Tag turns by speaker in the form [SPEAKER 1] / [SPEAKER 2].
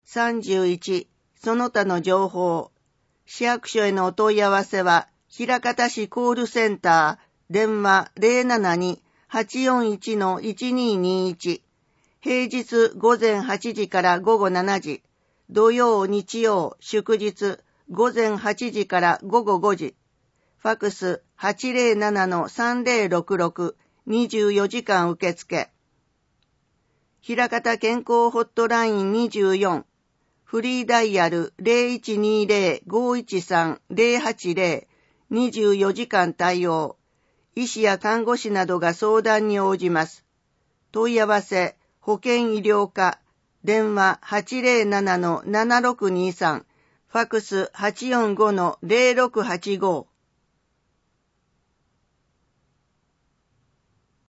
[SPEAKER 1] 31、その他の情報。市役所へのお問い合わせは、枚方市コールセンター、電話 072-841-1221。平日午前8時から午後7時。土曜、日曜、祝日、午前8時から午後5時。ファクス 807-3066、24時間受付。枚方健康ホットライン24。フリーダイヤル 0120-513-080、24時間対応。医師や看護師などが相談に応じます。問い合わせ、保健医療課、電話 807-7623、ファクス 845-0685。